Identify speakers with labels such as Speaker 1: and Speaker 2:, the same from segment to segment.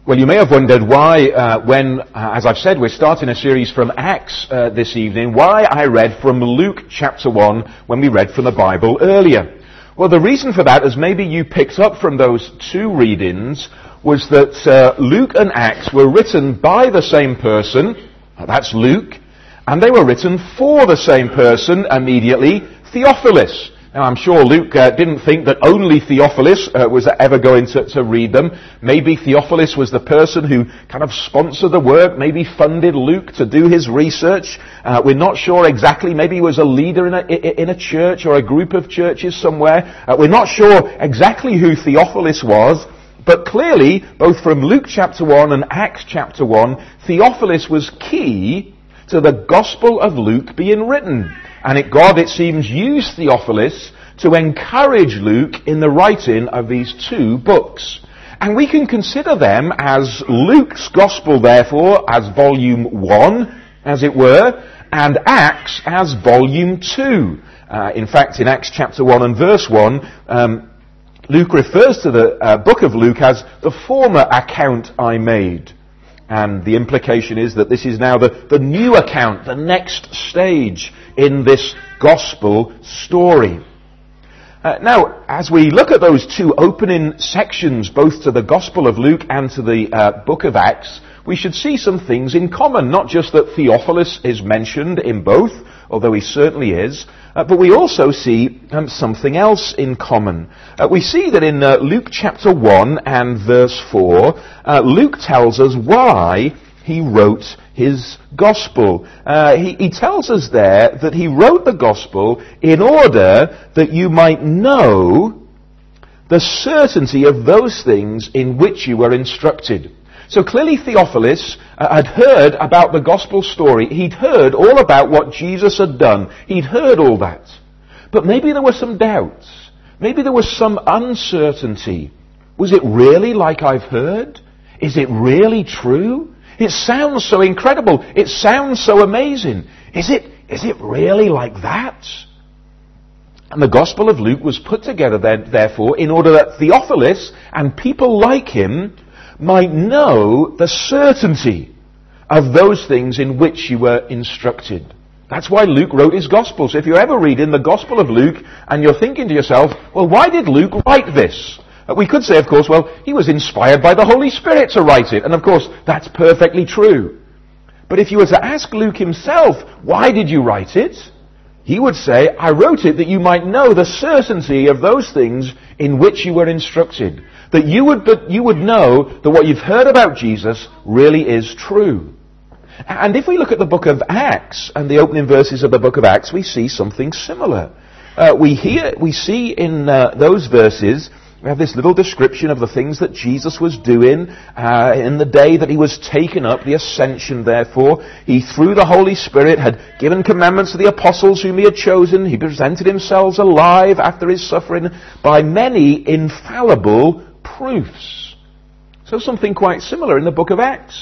Speaker 1: Well, you may have wondered why, when, as I've said, we're starting a series from Acts this evening, why I read from Luke chapter 1 when we read from the Bible earlier. Well, the reason for that, as maybe you picked up from those two readings, was that Luke and Acts were written by the same person, that's Luke, and they were written for the same person immediately, Theophilus. Now, I'm sure Luke didn't think that only Theophilus was ever going to read them. Maybe Theophilus was the person who kind of sponsored the work, maybe funded Luke to do his research. We're not sure exactly. Maybe he was a leader in a church or a group of churches somewhere. We're not sure exactly who Theophilus was. But clearly, both from Luke chapter 1 and Acts chapter 1, Theophilus was key to the Gospel of Luke being written. And God, it seems, used Theophilus to encourage Luke in the writing of these two books. And we can consider them as Luke's Gospel, therefore, as volume 1, as it were, and Acts as volume 2. In fact, in Acts chapter 1 and verse 1, Luke refers to the book of Luke as the former account I made. And the implication is that this is now the new account, the next stage in this gospel story. Now, as we look at those two opening sections, both to the Gospel of Luke and to the book of Acts, we should see some things in common. Not just that Theophilus is mentioned in both, although he certainly is, but we also see something else in common. We see that in Luke chapter 1 and verse 4, Luke tells us why he wrote his gospel. He tells us there that he wrote the gospel in order that you might know the certainty of those things in which you were instructed. So clearly Theophilus had heard about the gospel story. He'd heard all about what Jesus had done. He'd heard all that. But maybe there were some doubts. Maybe there was some uncertainty. Was it really like I've heard? Is it really true? It sounds so incredible. It sounds so amazing. Is it really like that? And the Gospel of Luke was put together therefore in order that Theophilus and people like him might know the certainty of those things in which you were instructed. That's why Luke wrote his Gospel. So if you're ever reading the Gospel of Luke and you're thinking to yourself, well, why did Luke write this? We could say, of course, well, he was inspired by the Holy Spirit to write it. And of course, that's perfectly true. But if you were to ask Luke himself, why did you write it? He would say, I wrote it that you might know the certainty of those things in which you were instructed. That you would know that what you've heard about Jesus really is true. And if we look at the book of Acts and the opening verses of the book of Acts, we see something similar. We see in those verses, we have this little description of the things that Jesus was doing in the day that he was taken up, the ascension therefore. He, through the Holy Spirit, had given commandments to the apostles whom he had chosen. He presented himself alive after his suffering by many infallible proofs. So something quite similar in the book of Acts.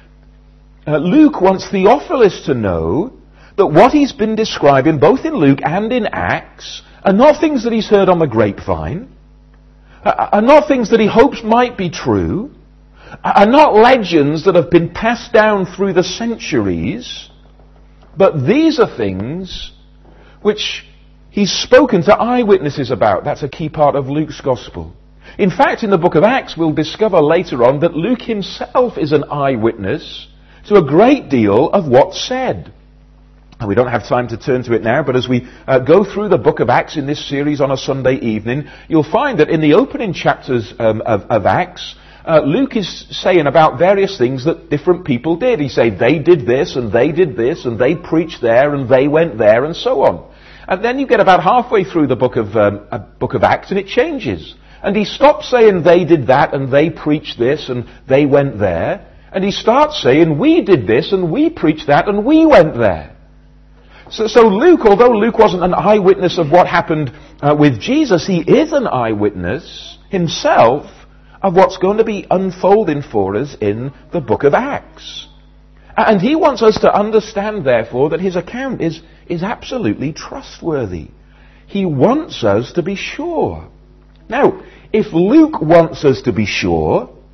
Speaker 1: Luke wants Theophilus to know that what he's been describing, both in Luke and in Acts, are not things that he's heard on the grapevine, are not things that he hopes might be true, are not legends that have been passed down through the centuries, but these are things which he's spoken to eyewitnesses about. That's a key part of Luke's Gospel. In fact, in the book of Acts, we'll discover later on that Luke himself is an eyewitness to a great deal of what's said. And we don't have time to turn to it now, but as we go through the book of Acts in this series on a Sunday evening, you'll find that in the opening chapters of Acts, Luke is saying about various things that different people did. He said they did this, and they did this, and they preached there, and they went there, and so on. And then you get about halfway through the book of Acts, and it changes. And he stops saying they did that, and they preached this, and they went there. And he starts saying we did this, and we preached that, and we went there. So Luke, although Luke wasn't an eyewitness of what happened with Jesus, he is an eyewitness himself of what's going to be unfolding for us in the book of Acts. And he wants us to understand, therefore, that his account is absolutely trustworthy. He wants us to be sure. Now, if Luke wants us to be sure,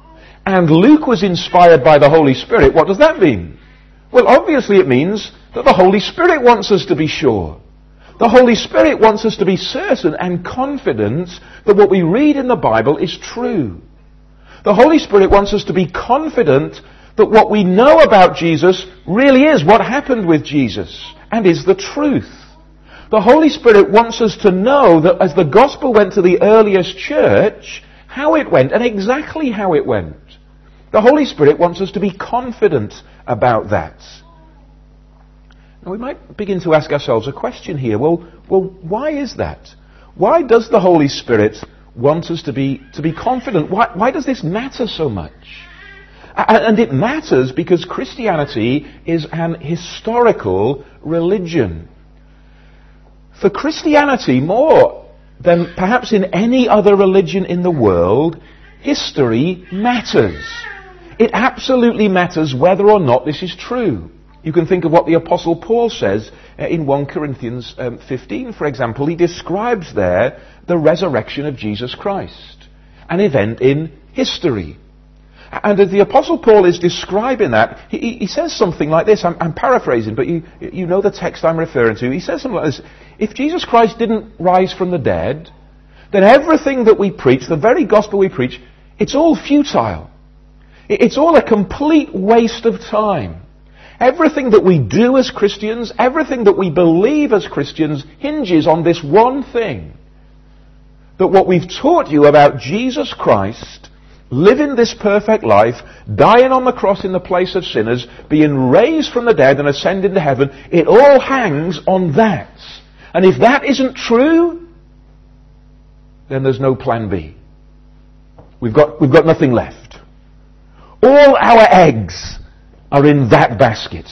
Speaker 1: and Luke was inspired by the Holy Spirit, what does that mean? Well, obviously it means that the Holy Spirit wants us to be sure. The Holy Spirit wants us to be certain and confident that what we read in the Bible is true. The Holy Spirit wants us to be confident that what we know about Jesus really is what happened with Jesus and is the truth. The Holy Spirit wants us to know that as the gospel went to the earliest church, how it went and exactly how it went. The Holy Spirit wants us to be confident about that. Now we might begin to ask ourselves a question here. Well, why is that? Why does the Holy Spirit want us to be confident? Why does this matter so much? And it matters because Christianity is an historical religion. For Christianity, more than perhaps in any other religion in the world, history matters. It absolutely matters whether or not this is true. You can think of what the Apostle Paul says in 1 Corinthians 15, for example. He describes there the resurrection of Jesus Christ, an event in history. And as the Apostle Paul is describing that, he says something like this. I'm paraphrasing, but you know the text I'm referring to. He says something like this. If Jesus Christ didn't rise from the dead, then everything that we preach, the very gospel we preach, it's all futile. It's all a complete waste of time. Everything that we do as Christians, everything that we believe as Christians hinges on this one thing. That what we've taught you about Jesus Christ, living this perfect life, dying on the cross in the place of sinners, being raised from the dead and ascending to heaven, it all hangs on that. And if that isn't true, then there's no plan B. We've got nothing left. All our eggs are in that basket.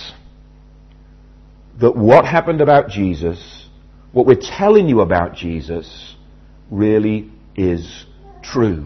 Speaker 1: That what happened about Jesus, what we're telling you about Jesus, really is true.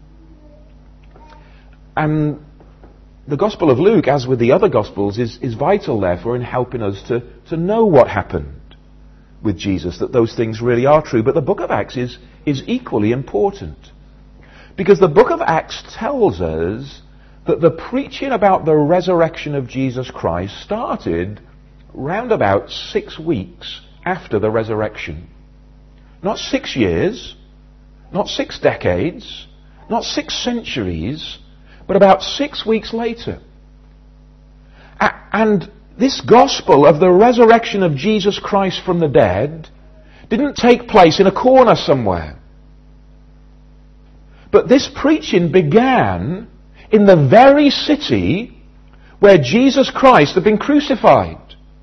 Speaker 1: And the Gospel of Luke, as with the other Gospels, is vital, therefore, in helping us to know what happened with Jesus, that those things really are true. But the book of Acts is equally important. Because the book of Acts tells us that the preaching about the resurrection of Jesus Christ started round about 6 weeks after the resurrection. Not 6 years, not 6 decades, not 6 centuries, but about 6 weeks later. And this gospel of the resurrection of Jesus Christ from the dead didn't take place in a corner somewhere. But this preaching began in the very city where Jesus Christ had been crucified.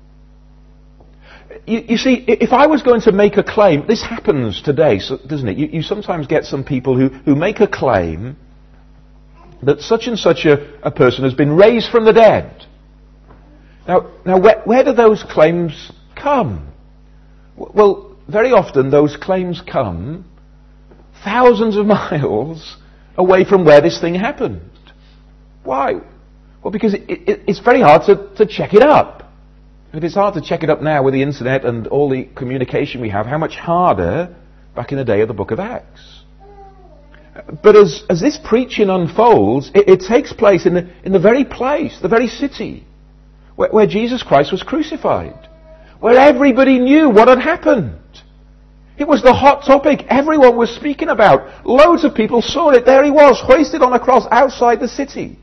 Speaker 1: You see, if I was going to make a claim, this happens today, doesn't it? You sometimes get some people who make a claim that such and such a person has been raised from the dead. Now, where do those claims come? Well, very often those claims come thousands of miles away from where this thing happened. Why? Well, because it's very hard to check it up. If it's hard to check it up now with the internet and all the communication we have, how much harder back in the day of the book of Acts? But as this preaching unfolds, it takes place in the very place, the very city, where Jesus Christ was crucified, where everybody knew what had happened. It was the hot topic everyone was speaking about. Loads of people saw it. There he was, hoisted on a cross outside the city.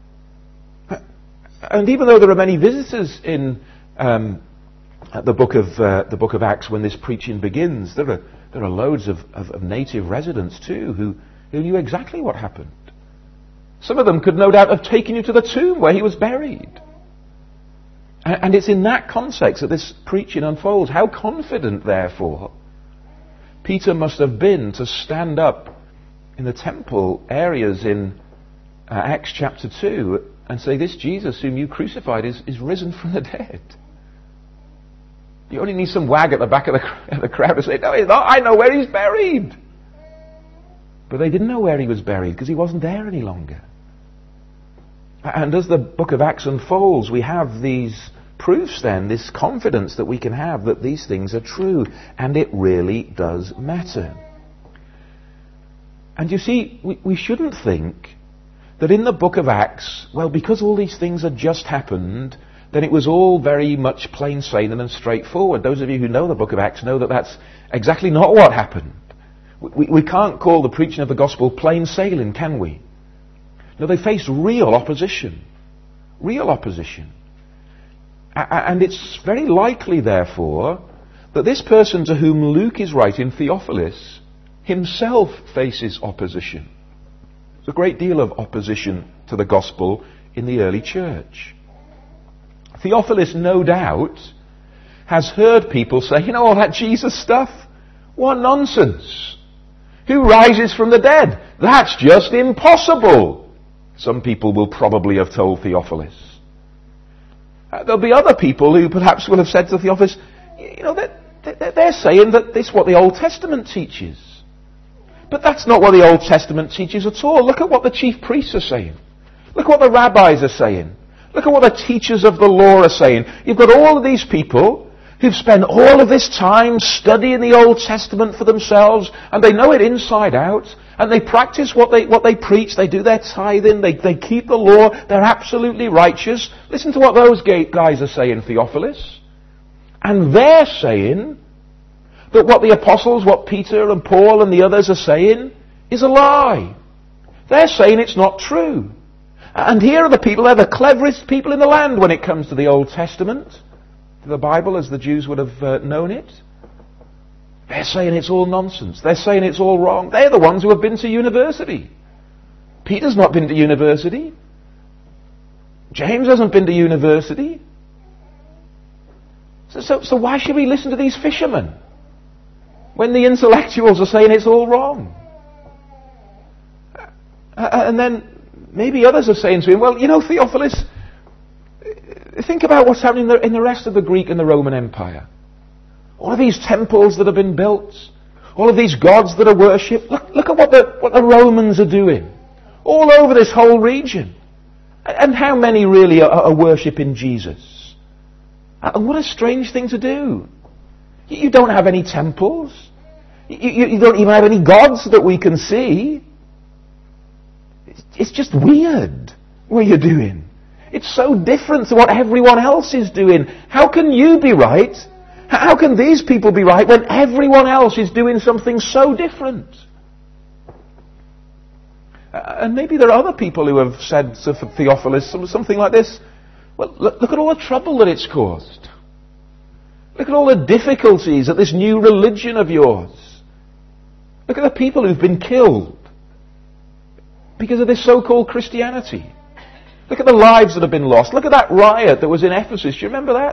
Speaker 1: And even though there are many visitors in the book of Acts when this preaching begins, there are loads of native residents too who knew exactly what happened. Some of them could no doubt have taken you to the tomb where he was buried. And it's in that context that this preaching unfolds. How confident, therefore, Peter must have been to stand up in the temple areas in Acts chapter 2 and say, this Jesus whom you crucified is risen from the dead. You only need some wag at the back of the crowd to say, no, he's not. I know where he's buried. But they didn't know where he was buried because he wasn't there any longer. And as the book of Acts unfolds, we have these proofs then, this confidence that we can have that these things are true. And it really does matter. And you see, we shouldn't think that in the book of Acts, well, because all these things had just happened, then it was all very much plain sailing and straightforward. Those of you who know the book of Acts know that that's exactly not what happened. We can't call the preaching of the gospel plain sailing, can we? No, they faced real opposition. Real opposition. And it's very likely, therefore, that this person to whom Luke is writing, Theophilus, himself faces opposition. There's a great deal of opposition to the gospel in the early church. Theophilus, no doubt, has heard people say, you know, all that Jesus stuff? What nonsense! Who rises from the dead? That's just impossible! Some people will probably have told Theophilus. There'll be other people who perhaps will have said to Theophilus, you know, they're saying that this is what the Old Testament teaches. But that's not what the Old Testament teaches at all. Look at what the chief priests are saying. Look at what the rabbis are saying. Look at what the teachers of the law are saying. You've got all of these people who've spent all of this time studying the Old Testament for themselves, and they know it inside out, and they practice what they preach. They do their tithing. They keep the law. They're absolutely righteous. Listen to what those guys are saying, Theophilus. And they're saying that what the apostles, what Peter and Paul and the others are saying is a lie. They're saying it's not true. And here are the people, they're the cleverest people in the land when it comes to the Old Testament, to the Bible as the Jews would have known it. They're saying it's all nonsense. They're saying it's all wrong. They're the ones who have been to university. Peter's not been to university. James hasn't been to university. So why should we listen to these fishermen when the intellectuals are saying it's all wrong? And then maybe others are saying to him, well, you know, Theophilus, think about what's happening in the rest of the Greek and the Roman Empire. All of these temples that have been built, all of these gods that are worshipped. Look at what the Romans are doing all over this whole region. And how many really are worshipping Jesus? And what a strange thing to do. You don't have any temples. You don't even have any gods that we can see. It's just weird what you're doing. It's so different to what everyone else is doing. How can you be right? How can these people be right when everyone else is doing something so different? And maybe there are other people who have said to Theophilus something like this. Well, look at all the trouble that it's caused. Look at all the difficulties that this new religion of yours. Look at the people who've been killed because of this so-called Christianity. Look at the lives that have been lost. Look at that riot that was in Ephesus. Do you remember that?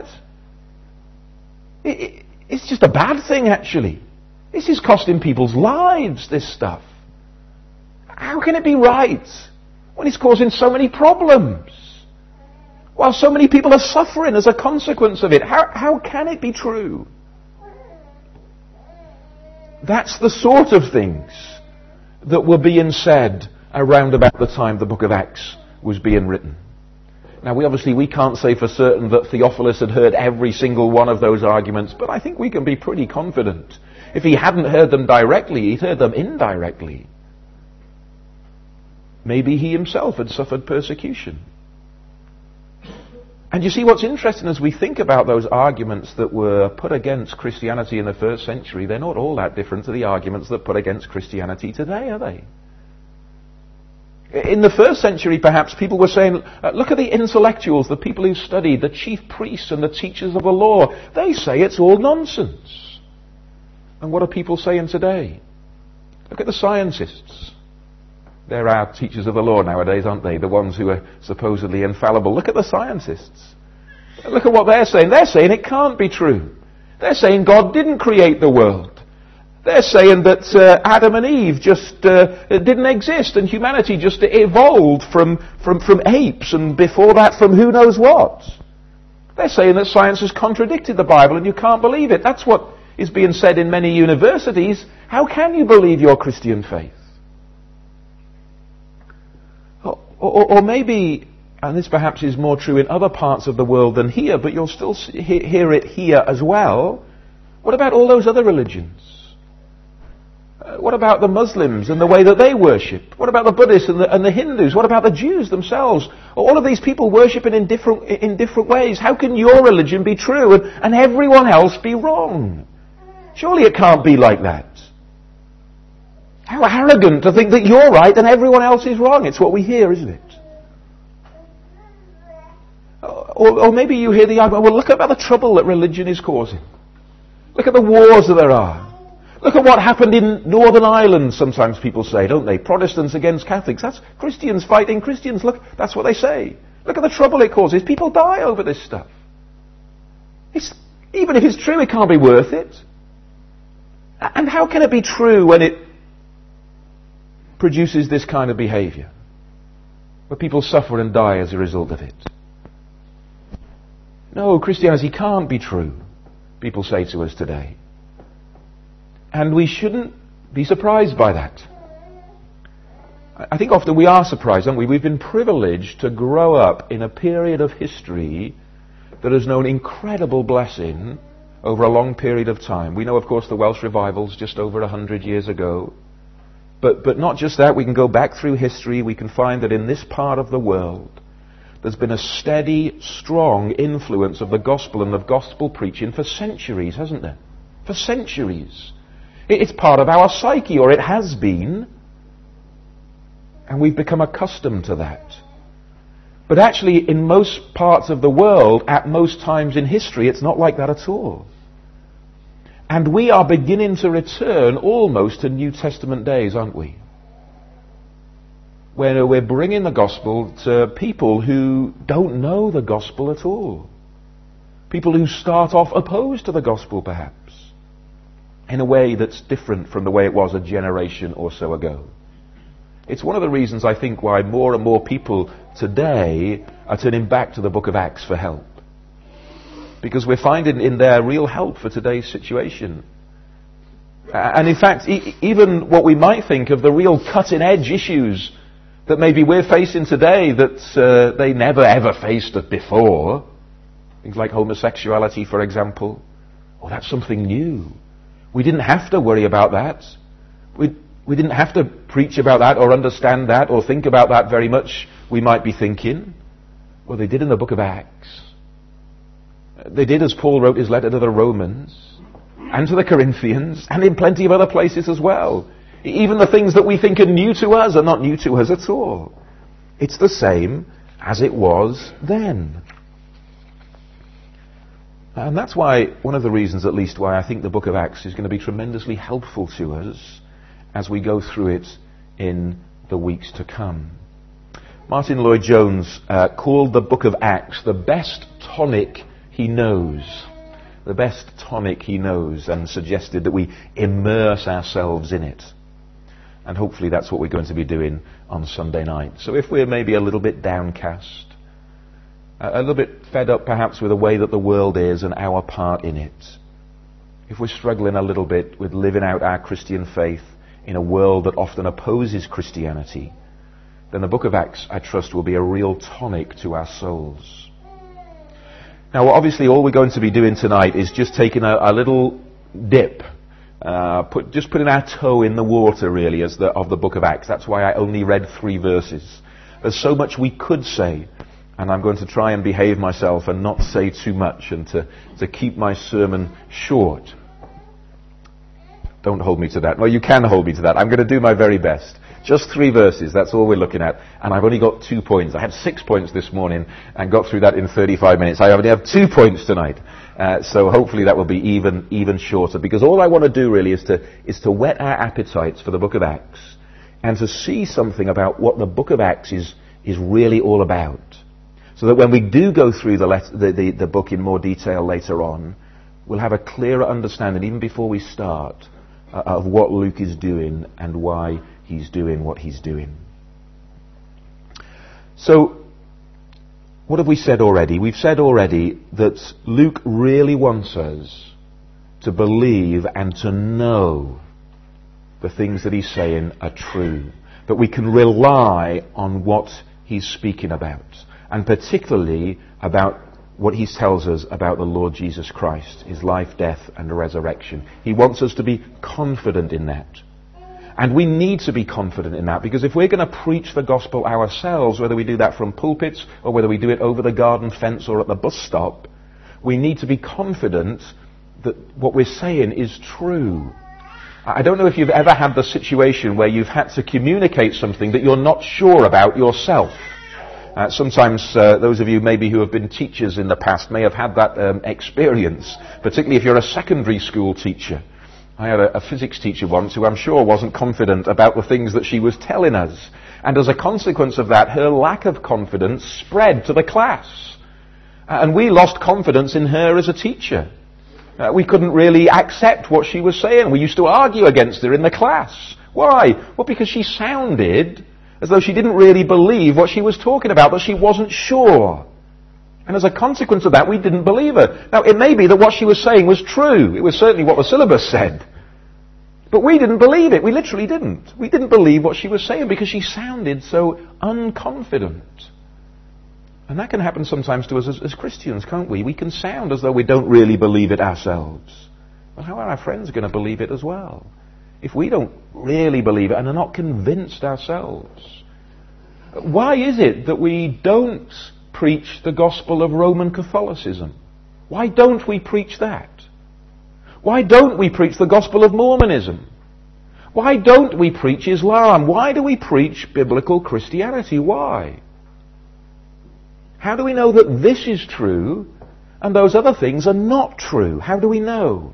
Speaker 1: It's just a bad thing, actually. This is costing people's lives, this stuff. How can it be right when it's causing so many problems? While so many people are suffering as a consequence of it. How can it be true? That's the sort of things that were being said around about the time the book of Acts was being written. Now, we can't say for certain that Theophilus had heard every single one of those arguments, but I think we can be pretty confident. If he hadn't heard them directly, he'd heard them indirectly. Maybe he himself had suffered persecution. And you see, what's interesting as we think about those arguments that were put against Christianity in the first century, they're not all that different to the arguments that are put against Christianity today, are they? In the first century, perhaps, people were saying, look at the intellectuals, the people who studied, the chief priests and the teachers of the law. They say it's all nonsense. And what are people saying today? Look at the scientists. They're our teachers of the law nowadays, aren't they? The ones who are supposedly infallible. Look at the scientists. Look at what they're saying. They're saying it can't be true. They're saying God didn't create the world. They're saying that Adam and Eve just didn't exist and humanity just evolved from apes and before that from who knows what. They're saying that science has contradicted the Bible and you can't believe it. That's what is being said in many universities. How can you believe your Christian faith? Or maybe, and this perhaps is more true in other parts of the world than here, but you'll still hear it here as well. What about all those other religions? What about the Muslims and the way that they worship? What about the Buddhists and the Hindus? What about the Jews themselves? All of these people worshiping in different ways. How can your religion be true and everyone else be wrong? Surely it can't be like that. How arrogant to think that you're right and everyone else is wrong. It's what we hear, isn't it? Or maybe you hear the argument, well, look about the trouble that religion is causing. Look at the wars that there are. Look at what happened in Northern Ireland, sometimes people say, don't they? Protestants against Catholics. That's Christians fighting Christians. Look, that's what they say. Look at the trouble it causes. People die over this stuff. Even if it's true, it can't be worth it. And how can it be true when it produces this kind of behaviour? Where people suffer and die as a result of it. No, Christianity can't be true, people say to us today. And we shouldn't be surprised by that. I think often we are surprised, aren't we? We've been privileged to grow up in a period of history that has known incredible blessing over a long period of time. We know, of course, the Welsh revivals just over 100 years ago. But not just that, we can go back through history, we can find that in this part of the world, there's been a steady, strong influence of the gospel and of gospel preaching for centuries, hasn't there? For centuries. It's part of our psyche, or it has been, and we've become accustomed to that. But actually, in most parts of the world, at most times in history, it's not like that at all. And we are beginning to return almost to New Testament days, aren't we? Where we're bringing the gospel to people who don't know the gospel at all. People who start off opposed to the gospel, perhaps, in a way that's different from the way it was a generation or so ago. It's one of the reasons, I think, why more and more people today are turning back to the book of Acts for help. Because we're finding in there real help for today's situation. And in fact, even what we might think of the real cutting-edge issues that maybe we're facing today that they never ever faced before. Things like homosexuality, for example. Oh, that's something new. We didn't have to worry about that. We didn't have to preach about that or understand that or think about that very much, we might be thinking. Well, they did in the book of Acts. They did as Paul wrote his letter to the Romans and to the Corinthians and in plenty of other places as well. Even the things that we think are new to us are not new to us at all. It's the same as it was then. And that's why, one of the reasons at least, why I think the book of Acts is going to be tremendously helpful to us as we go through it in the weeks to come. Martin Lloyd-Jones called the book of Acts the best tonic he knows. The best tonic he knows, and suggested that we immerse ourselves in it. And hopefully that's what we're going to be doing on Sunday night. So if we're maybe a little bit downcast, a little bit fed up perhaps with the way that the world is and our part in it, if we're struggling a little bit with living out our Christian faith in a world that often opposes Christianity, then the book of Acts, I trust, will be a real tonic to our souls. Now, obviously, all we're going to be doing tonight is just taking a little dip, just putting our toe in the water, really, of the book of Acts. That's why I only read 3 verses. There's so much we could say, and I'm going to try and behave myself and not say too much and to keep my sermon short. Don't hold me to that. Well, you can hold me to that. I'm going to do my very best. Just 3 verses, that's all we're looking at. And I've only got 2 points. I had 6 points this morning and got through that in 35 minutes. I only have 2 points tonight. So hopefully that will be even shorter. Because all I want to do really is to whet our appetites for the book of Acts and to see something about what the book of Acts is really all about. So that when we do go through the book in more detail later on, we'll have a clearer understanding, even before we start, of what Luke is doing and why he's doing what he's doing. So, what have we said already? We've said already that Luke really wants us to believe and to know the things that he's saying are true. That we can rely on what he's speaking about. And particularly about what he tells us about the Lord Jesus Christ, his life, death, and resurrection. He wants us to be confident in that. And we need to be confident in that, because if we're going to preach the gospel ourselves, whether we do that from pulpits or whether we do it over the garden fence or at the bus stop, we need to be confident that what we're saying is true. I don't know if you've ever had the situation where you've had to communicate something that you're not sure about yourself. Sometimes those of you maybe who have been teachers in the past may have had that experience, particularly if you're a secondary school teacher. I had a physics teacher once who I'm sure wasn't confident about the things that she was telling us. And as a consequence of that, her lack of confidence spread to the class. And we lost confidence in her as a teacher. We couldn't really accept what she was saying. We used to argue against her in the class. Why? Well, because she sounded as though she didn't really believe what she was talking about, that she wasn't sure. And as a consequence of that, we didn't believe her. Now, it may be that what she was saying was true. It was certainly what the syllabus said. But we didn't believe it. We literally didn't. We didn't believe what she was saying because she sounded so unconfident. And that can happen sometimes to us as Christians, can't we? We can sound as though we don't really believe it ourselves. But how are our friends going to believe it as well? If we don't really believe it and are not convinced ourselves. Why is it that we don't preach the gospel of Roman Catholicism? Why don't we preach that? Why don't we preach the gospel of Mormonism? Why don't we preach Islam? Why do we preach biblical Christianity? Why? How do we know that this is true and those other things are not true? How do we know?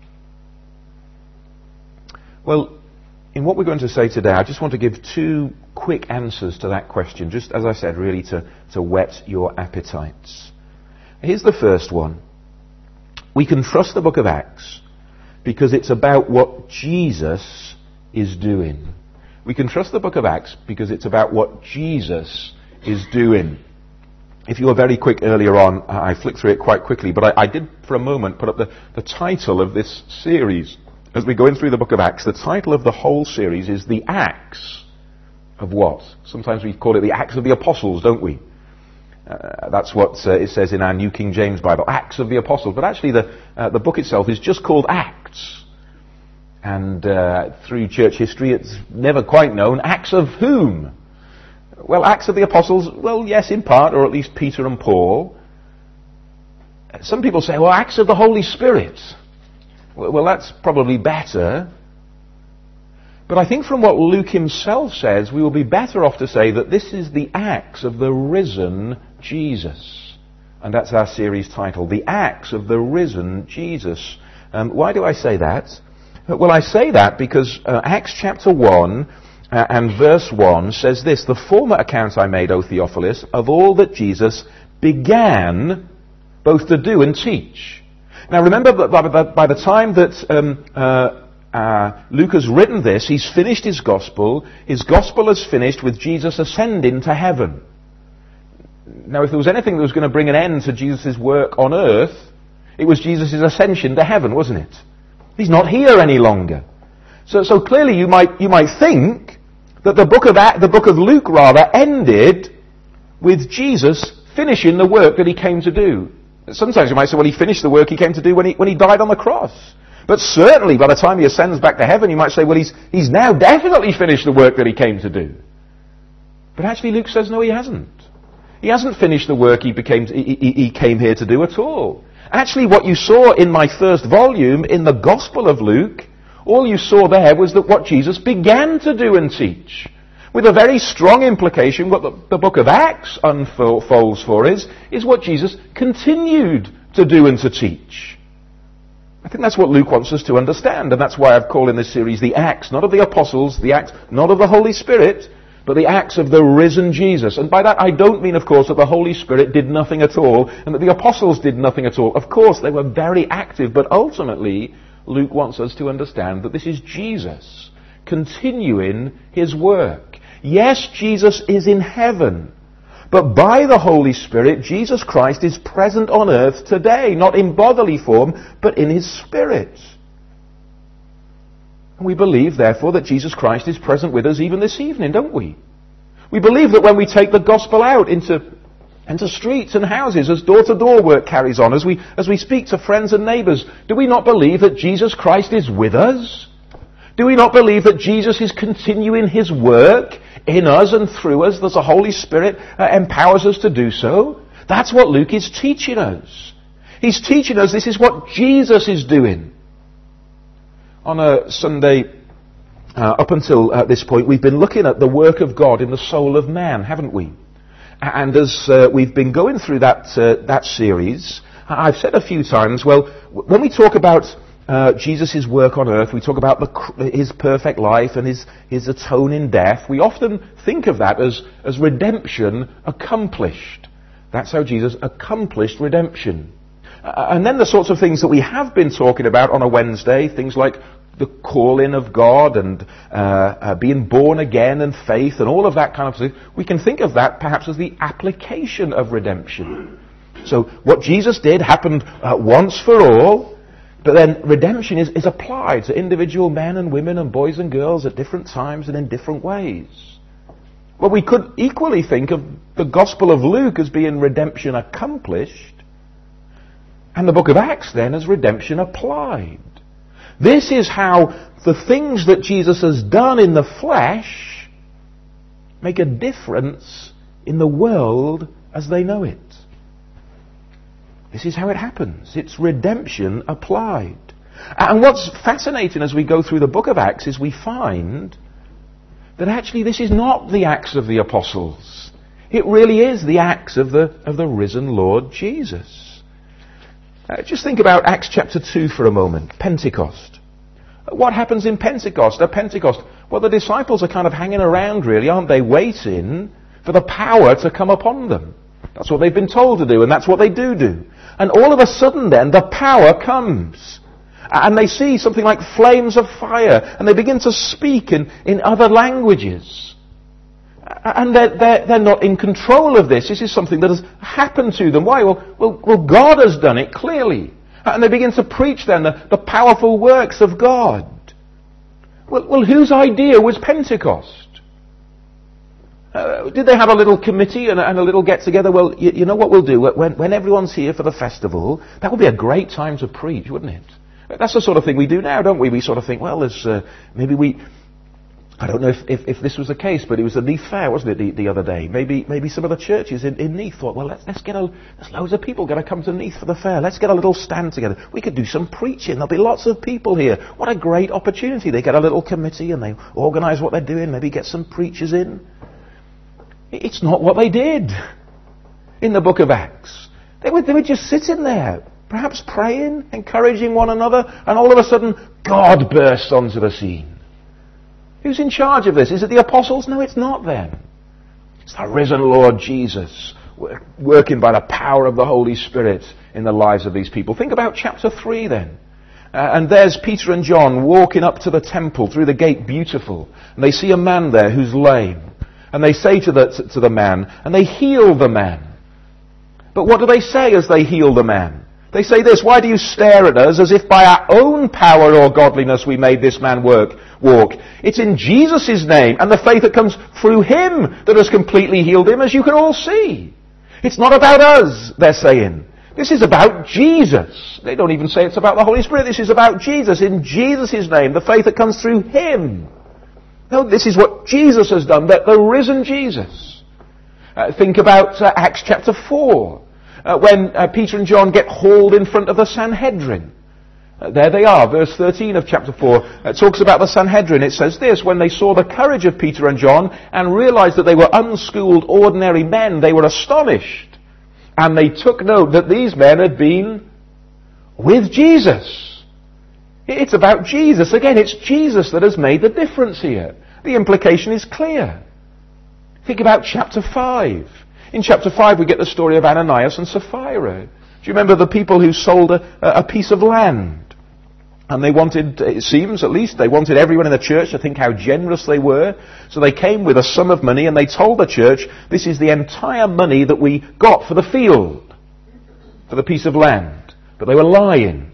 Speaker 1: Well, in what we're going to say today, I just want to give two quick answers to that question, just as I said, really to whet your appetites. Here's the first one. We can trust the book of Acts because it's about what Jesus is doing. We can trust the book of Acts because it's about what Jesus is doing. If you were very quick earlier on, I flicked through it quite quickly, but I did for a moment put up the title of this series. As we're going through the book of Acts, the title of the whole series is The Acts of what? Sometimes we call it the Acts of the Apostles, don't we? That's what it says in our New King James Bible, Acts of the Apostles. But actually the book itself is just called Acts. And through church history it's never quite known. Acts of whom? Well, Acts of the Apostles, well, yes, in part, or at least Peter and Paul. Some people say, well, Acts of the Holy Spirit. Well, that's probably better. But I think from what Luke himself says, we will be better off to say that this is the Acts of the risen Jesus. And that's our series title, The Acts of the Risen Jesus. Why do I say that? Well, I say that because Acts chapter 1 and verse 1 says this, the former account I made, O Theophilus, of all that Jesus began both to do and teach. Now remember, by the time that Luke has written this, he's finished his gospel. His gospel is finished with Jesus ascending to heaven. Now if there was anything that was going to bring an end to Jesus' work on earth, it was Jesus' ascension to heaven, wasn't it? He's not here any longer. So clearly you might think that the book of Luke ended with Jesus finishing the work that he came to do. Sometimes you might say, well, he finished the work he came to do when he died on the cross. But certainly by the time he ascends back to heaven, you might say, well, he's now definitely finished the work that he came to do. But actually Luke says, no, he hasn't. He hasn't finished the work he came here to do at all. Actually, what you saw in my first volume, in the Gospel of Luke, all you saw there was that what Jesus began to do and teach. With a very strong implication, what the book of Acts unfolds for is what Jesus continued to do and to teach. I think that's what Luke wants us to understand, and that's why I've called in this series the Acts, not of the Apostles, the Acts not of the Holy Spirit, but the Acts of the risen Jesus. And by that I don't mean, of course, that the Holy Spirit did nothing at all, and that the Apostles did nothing at all. Of course, they were very active, but ultimately, Luke wants us to understand that this is Jesus continuing his work. Yes, Jesus is in heaven, but by the Holy Spirit, Jesus Christ is present on earth today, not in bodily form, but in his Spirit. And we believe, therefore, that Jesus Christ is present with us even this evening, don't we? We believe that when we take the gospel out into streets and houses, as door-to-door work carries on, as we speak to friends and neighbours, do we not believe that Jesus Christ is with us? Do we not believe that Jesus is continuing his work in us and through us? That the Holy Spirit empowers us to do so? That's what Luke is teaching us. He's teaching us this is what Jesus is doing. On a Sunday, up until this point, we've been looking at the work of God in the soul of man, haven't we? And as we've been going through that series, I've said a few times, well, when we talk about Jesus' work on earth, we talk about his perfect life and his atoning death, we often think of that as redemption accomplished. That's how Jesus accomplished redemption. And then the sorts of things that we have been talking about on a Wednesday, things like the calling of God and being born again and faith and all of that kind of thing, we can think of that perhaps as the application of redemption. So what Jesus did happened once for all, but then redemption is applied to individual men and women and boys and girls at different times and in different ways. Well, we could equally think of the Gospel of Luke as being redemption accomplished, and the book of Acts then as redemption applied. This is how the things that Jesus has done in the flesh make a difference in the world as they know it. This is how it happens. It's redemption applied. And what's fascinating as we go through the book of Acts is we find that actually this is not the Acts of the Apostles. It really is the Acts of the risen Lord Jesus. Just think about Acts chapter 2 for a moment. Pentecost. What happens in Pentecost? At Pentecost, well, the disciples are kind of hanging around, really, aren't they? Waiting for the power to come upon them. That's what they've been told to do, and that's what they do. And all of a sudden then, the power comes. And they see something like flames of fire, and they begin to speak in other languages. And they're not in control of this. This is something that has happened to them. Why? Well, God has done it, clearly. And they begin to preach then the powerful works of God. Well, whose idea was Pentecost? Did they have a little committee and a little get-together? Well, you know what we'll do? When everyone's here for the festival, that would be a great time to preach, wouldn't it? That's the sort of thing we do now, don't we? We sort of think, well, there's I don't know if this was the case, but it was the Neath Fair, wasn't it, the other day? Maybe some of the churches in Neath thought, well, there's loads of people going to come to Neath for the fair. Let's get a little stand together. We could do some preaching. There'll be lots of people here. What a great opportunity. They get a little committee and they organise what they're doing, maybe get some preachers in. It's not what they did in the book of Acts. They were just sitting there, perhaps praying, encouraging one another, and all of a sudden, God bursts onto the scene. Who's in charge of this? Is it the apostles? No, it's not them. It's the risen Lord Jesus working by the power of the Holy Spirit in the lives of these people. Think about chapter 3 then. And there's Peter and John walking up to the temple through the gate, beautiful. And they see a man there who's lame. And they say to the man, and they heal the man. But what do they say as they heal the man? They say this, why do you stare at us as if by our own power or godliness we made this man walk? It's in Jesus' name and the faith that comes through him that has completely healed him, as you can all see. It's not about us, they're saying. This is about Jesus. They don't even say it's about the Holy Spirit. This is about Jesus. In Jesus' name, the faith that comes through him. No, this is what Jesus has done, the risen Jesus. Think about Acts chapter 4. When Peter and John get hauled in front of the Sanhedrin. There they are, verse 13 of chapter 4. It talks about the Sanhedrin. It says this, when they saw the courage of Peter and John and realized that they were unschooled, ordinary men, they were astonished. And they took note that these men had been with Jesus. It's about Jesus. Again, it's Jesus that has made the difference here. The implication is clear. Think about chapter 5. In chapter 5 we get the story of Ananias and Sapphira. Do you remember the people who sold a piece of land? And they wanted, it seems at least, they wanted everyone in the church to think how generous they were. So they came with a sum of money and they told the church, this is the entire money that we got for the field, for the piece of land. But they were lying.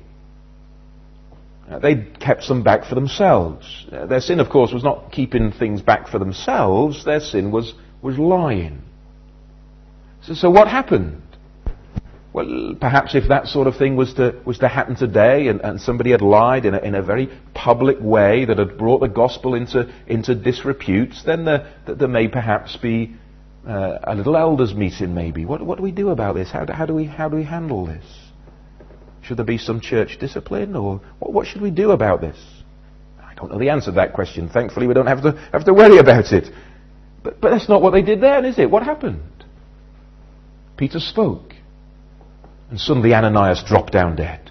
Speaker 1: They'd kept some back for themselves. Their sin, of course, was not keeping things back for themselves. Their sin was lying. So what happened? Well, perhaps if that sort of thing was to happen today, and somebody had lied in a very public way that had brought the gospel into disrepute, then there may perhaps be a little elders meeting. Maybe what do we do about this? How do we handle this? Should there be some church discipline, or what should we do about this? I don't know the answer to that question. Thankfully, we don't have to worry about it. But that's not what they did then, is it? What happened? Peter spoke. And suddenly Ananias dropped down dead.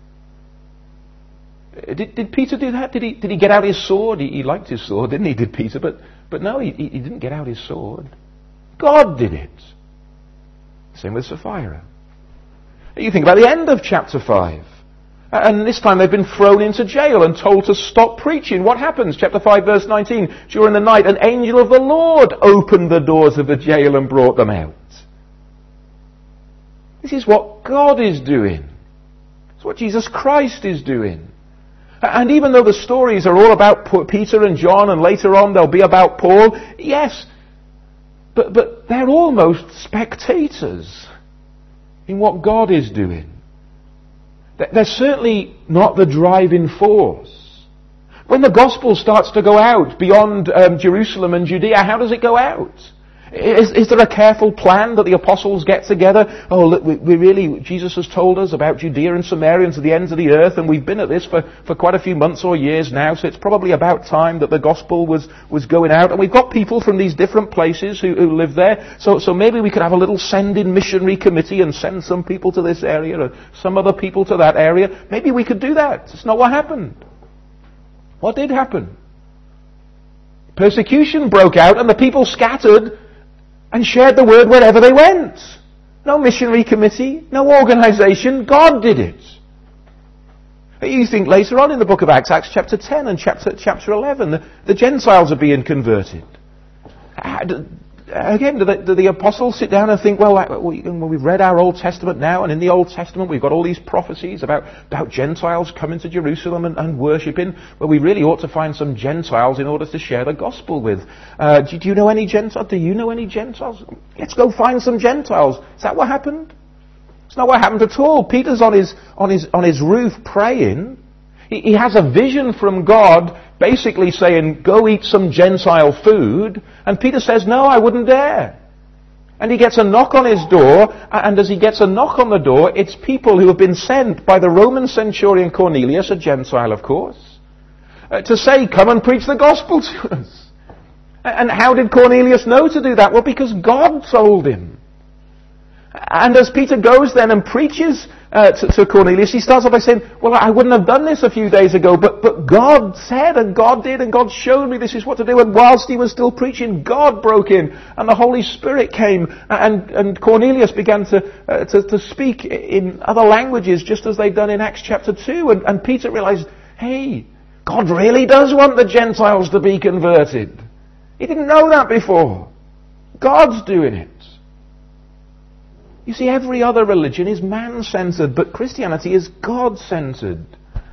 Speaker 1: Did Peter do that? Did he get out his sword? He liked his sword, didn't he? Did Peter? But no, he didn't get out his sword. God did it. Same with Sapphira. You think about the end of chapter 5. And this time they've been thrown into jail and told to stop preaching. What happens? Chapter 5 verse 19. During the night, an angel of the Lord opened the doors of the jail and brought them out. This is what God is doing. It's what Jesus Christ is doing. And even though the stories are all about Peter and John, and later on they'll be about Paul, yes, but they're almost spectators in what God is doing. They're certainly not the driving force. When the gospel starts to go out beyond Jerusalem and Judea, how does it go out? Is there a careful plan that the apostles get together? Oh, look, Jesus has told us about Judea and Samaria and to the ends of the earth, and we've been at this for quite a few months or years now, so it's probably about time that the gospel was going out. And we've got people from these different places who live there, so maybe we could have a little send-in missionary committee and send some people to this area and some other people to that area. Maybe we could do that. It's not what happened. What did happen? Persecution broke out and the people scattered and shared the word wherever they went. No missionary committee, no organisation. God did it. You think later on in the book of Acts, Acts chapter 10 and chapter 11, the Gentiles are being converted. Again, do the apostles sit down and think, well, we've read our Old Testament now, and in the Old Testament we've got all these prophecies about Gentiles coming to Jerusalem and worshipping. Well, we really ought to find some Gentiles in order to share the gospel with. Do you know any Gentiles? Do you know any Gentiles? Let's go find some Gentiles. Is that what happened? It's not what happened at all. Peter's on his roof praying. He has a vision from God basically saying, go eat some Gentile food. And Peter says, no, I wouldn't dare. And he gets a knock on his door, and as he gets a knock on the door, it's people who have been sent by the Roman centurion Cornelius, a Gentile of course, to say, come and preach the gospel to us. And how did Cornelius know to do that? Well, because God told him. And as Peter goes then and preaches to Cornelius, he starts off by saying, well, I wouldn't have done this a few days ago, but God said and God did and God showed me this is what to do. And whilst he was still preaching, God broke in and the Holy Spirit came and Cornelius began to speak in other languages just as they'd done in Acts chapter 2. And Peter realized, hey, God really does want the Gentiles to be converted. He didn't know that before. God's doing it. You see, every other religion is man-centered, but Christianity is God-centered.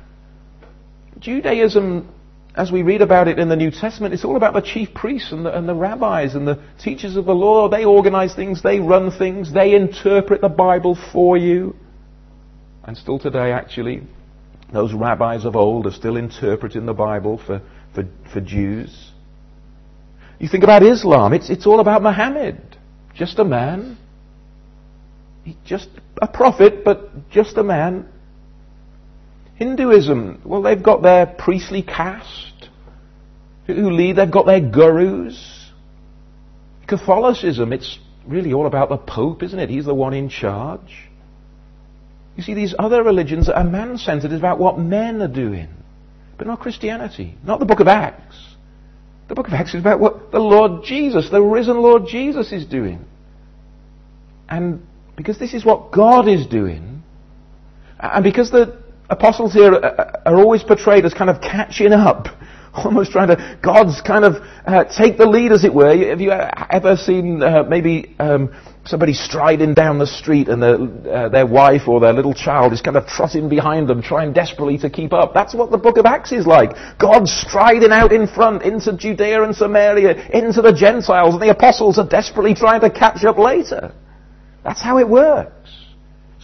Speaker 1: Judaism, as we read about it in the New Testament, it's all about the chief priests and the rabbis and the teachers of the law. They organize things, they run things, they interpret the Bible for you. And still today, actually, those rabbis of old are still interpreting the Bible for Jews. You think about Islam, it's all about Muhammad, just a man. Just a prophet, but just a man. Hinduism, well, they've got their priestly caste who lead, they've got their gurus. Catholicism, it's really all about the Pope, isn't it? He's the one in charge. You see, these other religions are man-centered. It's about what men are doing, but not Christianity, not the book of Acts. The book of Acts is about what the Lord Jesus, the risen Lord Jesus, is doing. And because this is what God is doing, and because the apostles here are always portrayed as kind of catching up, almost trying to, God's kind of take the lead, as it were. Have you ever seen maybe somebody striding down the street and their wife or their little child is kind of trotting behind them, trying desperately to keep up? That's what the book of Acts is like. God's striding out in front into Judea and Samaria, into the Gentiles, and the apostles are desperately trying to catch up later. That's how it works. It's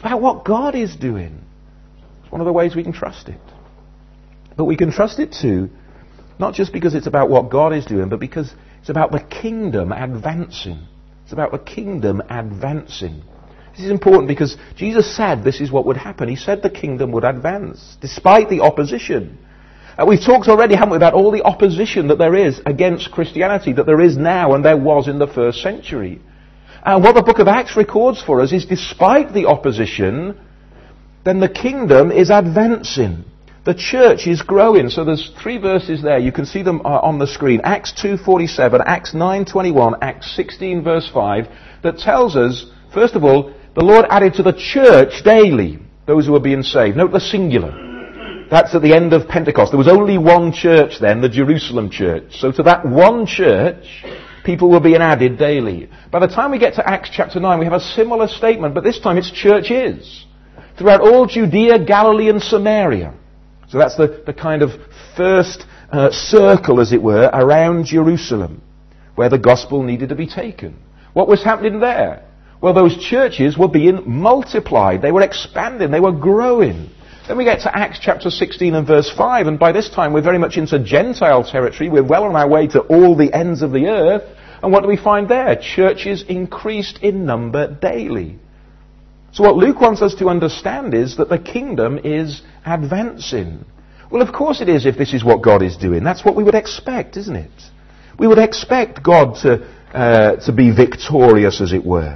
Speaker 1: about what God is doing. It's one of the ways we can trust it. But we can trust it too, not just because it's about what God is doing, but because it's about the kingdom advancing. It's about the kingdom advancing. This is important because Jesus said this is what would happen. He said the kingdom would advance, despite the opposition. We've talked already, haven't we, about all the opposition that there is against Christianity, that there is now and there was in the first century. And what the book of Acts records for us is, despite the opposition, then the kingdom is advancing. The church is growing. So there's 3 verses there. You can see them on the screen. Acts 2:47, Acts 9:21, Acts 16 verse 5, that tells us, first of all, the Lord added to the church daily those who were being saved. Note the singular. That's at the end of Pentecost. There was only one church then, the Jerusalem church. So to that one church, people were being added daily. By the time we get to Acts chapter 9, we have a similar statement, but this time it's churches throughout all Judea, Galilee and Samaria. So that's the kind of first circle, as it were, around Jerusalem, where the gospel needed to be taken. What was happening there? Well, those churches were being multiplied. They were expanding. They were growing. Then we get to Acts chapter 16 and verse 5, and by this time we're very much into Gentile territory. We're well on our way to all the ends of the earth. And what do we find there? Churches increased in number daily. So what Luke wants us to understand is that the kingdom is advancing. Well, of course it is, if this is what God is doing. That's what we would expect, isn't it? We would expect God to be victorious, as it were.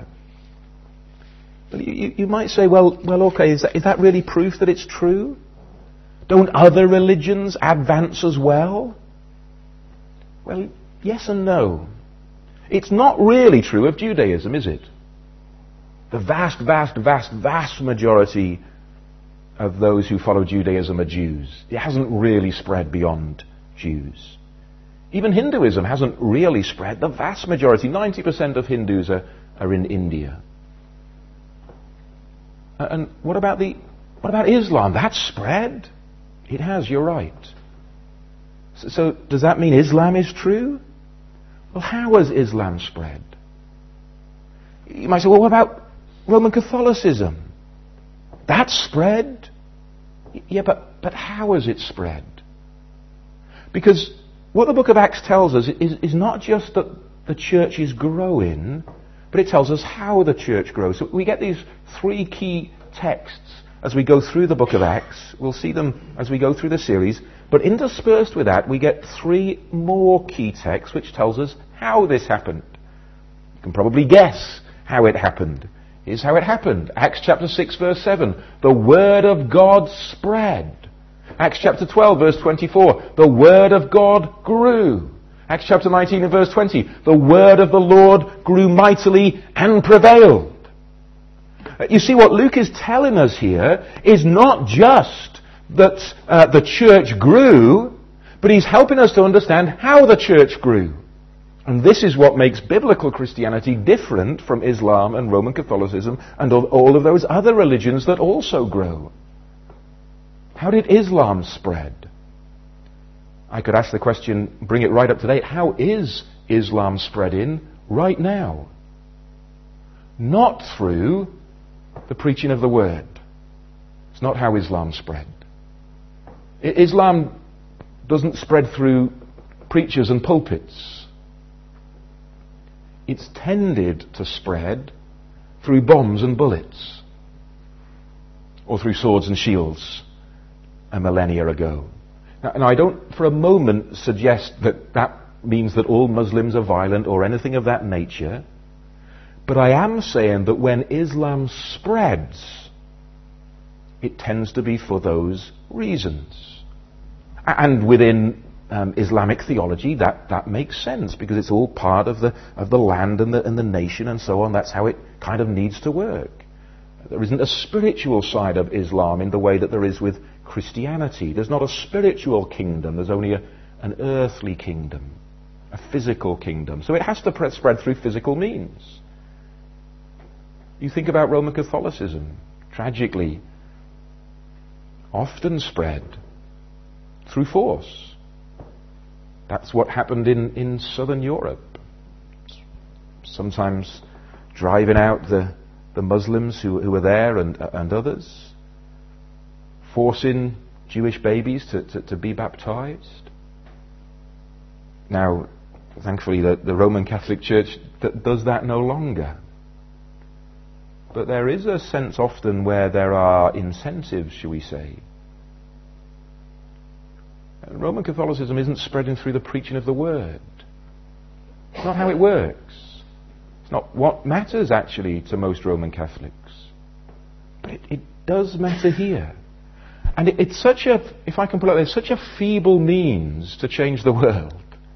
Speaker 1: But you might say, well, okay, is that really proof that it's true? Don't other religions advance as well? Well, yes and no. It's not really true of Judaism, is it? The vast majority of those who follow Judaism are Jews. It hasn't really spread beyond Jews. Even Hinduism hasn't really spread. The vast majority, 90% of Hindus are in India. And what about Islam? That's spread. It has, you're right. So does that mean Islam is true? Well, how has Islam spread? You might say, well, what about Roman Catholicism? That's spread. Yeah, but how has it spread? Because what the book of Acts tells us is not just that the church is growing, but it tells us how the church grows. So we get these 3 key texts as we go through the book of Acts. We'll see them as we go through the series. But interspersed with that, we get 3 more key texts which tells us how this happened. You can probably guess how it happened. Here's how it happened. Acts chapter 6 verse 7. The word of God spread. Acts chapter 12 verse 24. The word of God grew. Acts chapter 19 and verse 20. The word of the Lord grew mightily and prevailed. You see, what Luke is telling us here is not just that the church grew, but he's helping us to understand how the church grew. And this is what makes biblical Christianity different from Islam and Roman Catholicism and all of those other religions that also grow. How did Islam spread? I could ask the question, bring it right up to date. How is Islam spreading right now? Not through the preaching of the word. It's not how Islam spread. Islam doesn't spread through preachers and pulpits. It's tended to spread through bombs and bullets, or through swords and shields a millennia ago. Now, I don't for a moment suggest that means that all Muslims are violent or anything of that nature, but I am saying that when Islam spreads, it tends to be for those reasons. And within Islamic theology, that makes sense, because it's all part of the land and the nation and so on. That's how it kind of needs to work. There isn't a spiritual side of Islam in the way that there is with Christianity. There's not a spiritual kingdom. There's only an earthly kingdom, a physical kingdom. So it has to spread through physical means. You think about Roman Catholicism, tragically, often spread through force. That's what happened in southern Europe. Sometimes driving out the the Muslims who were there and others, forcing Jewish babies to be baptized. Now, thankfully, the Roman Catholic Church does that no longer. But there is a sense often where there are incentives, shall we say. Roman Catholicism isn't spreading through the preaching of the Word. It's not how it works. It's not what matters, actually, to most Roman Catholics. But it does matter here. And it's such a, if I can put it like this, such a feeble means to change the world.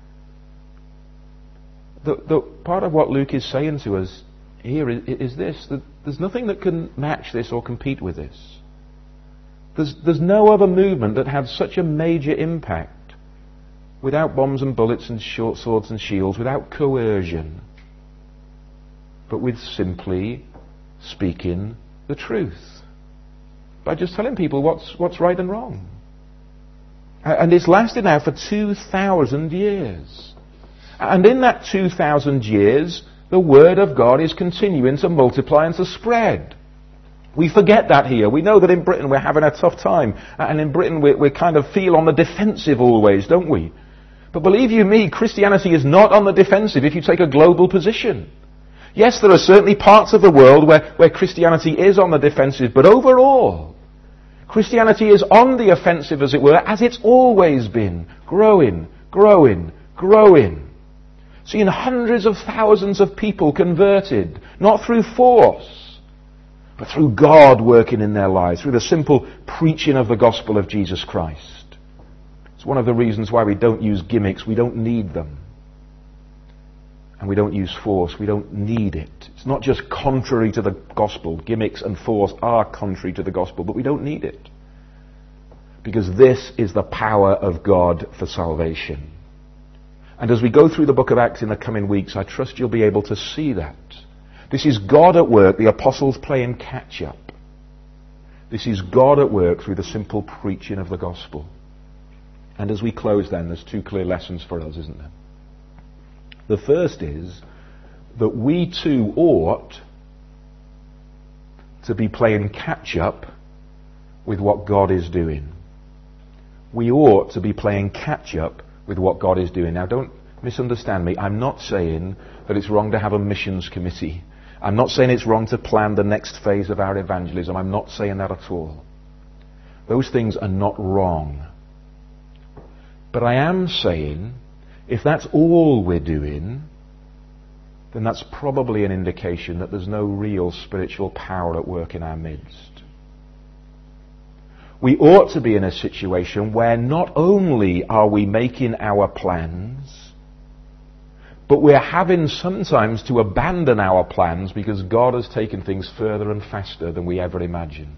Speaker 1: The part of what Luke is saying to us here is this, that there's nothing that can match this or compete with this. There's no other movement that had such a major impact without bombs and bullets and short swords and shields, without coercion, but with simply speaking the truth. By just telling people what's right and wrong. And it's lasted now for 2,000 years. And in that 2,000 years, the Word of God is continuing to multiply and to spread. We forget that here. We know that in Britain we're having a tough time. And in Britain we kind of feel on the defensive always, don't we? But believe you me, Christianity is not on the defensive if you take a global position. Yes, there are certainly parts of the world where Christianity is on the defensive, but overall, Christianity is on the offensive, as it were, as it's always been. Growing, growing, growing. Seeing hundreds of thousands of people converted, not through force, but through God working in their lives, through the simple preaching of the gospel of Jesus Christ. It's one of the reasons why we don't use gimmicks. We don't need them. And we don't use force. We don't need it. It's not just contrary to the gospel. Gimmicks and force are contrary to the gospel, but we don't need it. Because this is the power of God for salvation. And as we go through the book of Acts in the coming weeks, I trust you'll be able to see that. This is God at work, the apostles playing catch-up. This is God at work through the simple preaching of the gospel. And as we close then, there's two clear lessons for us, isn't there? The first is that we too ought to be playing catch-up with what God is doing. We ought to be playing catch-up with what God is doing. Now, don't misunderstand me. I'm not saying that it's wrong to have a missions committee. I'm not saying it's wrong to plan the next phase of our evangelism. I'm not saying that at all. Those things are not wrong. But I am saying, if that's all we're doing, then that's probably an indication that there's no real spiritual power at work in our midst. We ought to be in a situation where not only are we making our plans, but we're having sometimes to abandon our plans because God has taken things further and faster than we ever imagined.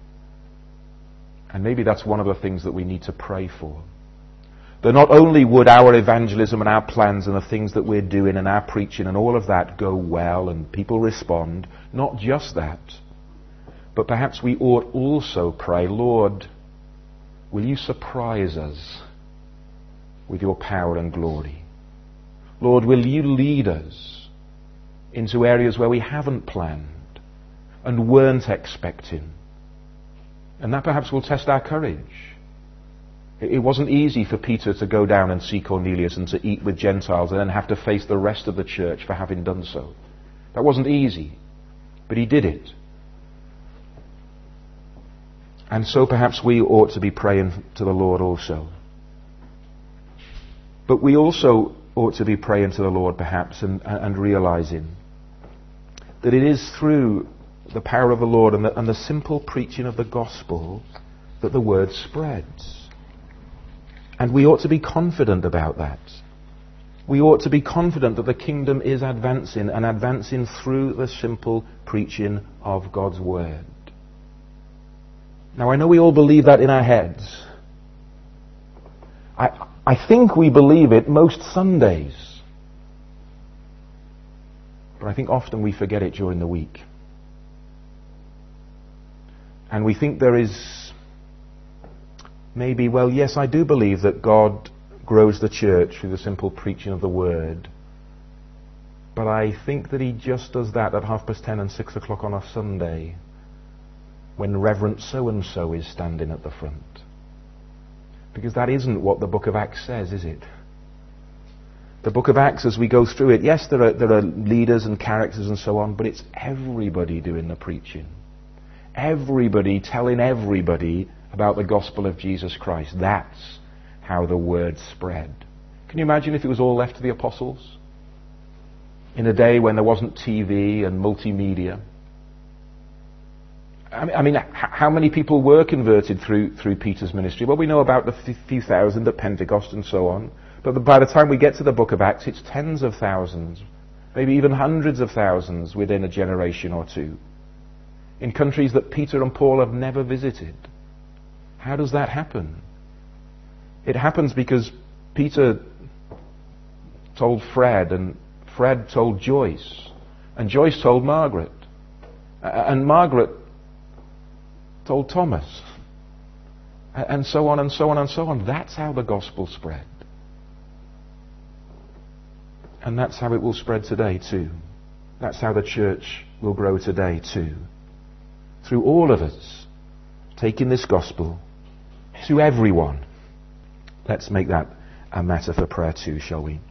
Speaker 1: And maybe that's one of the things that we need to pray for. That not only would our evangelism and our plans and the things that we're doing and our preaching and all of that go well and people respond, not just that, but perhaps we ought also pray, Lord, will you surprise us with your power and glory? Lord, will you lead us into areas where we haven't planned and weren't expecting? And that perhaps will test our courage. It wasn't easy for Peter to go down and see Cornelius and to eat with Gentiles and then have to face the rest of the church for having done so. That wasn't easy, but he did it. And so perhaps we ought to be praying to the Lord also. But we also ought to be praying to the Lord perhaps and realizing that it is through the power of the Lord and the simple preaching of the gospel that the word spreads. And we ought to be confident about that. We ought to be confident that the kingdom is advancing and advancing through the simple preaching of God's word. Now I know we all believe that in our heads. I think we believe it most Sundays. But I think often we forget it during the week. And we think there is maybe, well, yes, I do believe that God grows the church through the simple preaching of the word. But I think that he just does that at 10:30 and 6 o'clock on a Sunday, when Reverend so-and-so is standing at the front. Because that isn't what the book of Acts says, is it? The book of Acts, as we go through it, yes, there are leaders and characters and so on, but it's everybody doing the preaching. Everybody telling everybody about the gospel of Jesus Christ. That's how the word spread. Can you imagine if it was all left to the apostles? In a day when there wasn't TV and multimedia. I mean, how many people were converted through Peter's ministry? Well, we know about the few thousand at Pentecost and so on. But by the time we get to the book of Acts, it's tens of thousands, maybe even hundreds of thousands within a generation or two, in countries that Peter and Paul have never visited. How does that happen? It happens because Peter told Fred, and Fred told Joyce, and Joyce told Margaret, and Margaret told Thomas, and so on and so on and so on. That's how the gospel spread. And that's how it will spread today too. That's how the church will grow today too. Through all of us taking this gospel to everyone. Let's make that a matter for prayer too, shall we?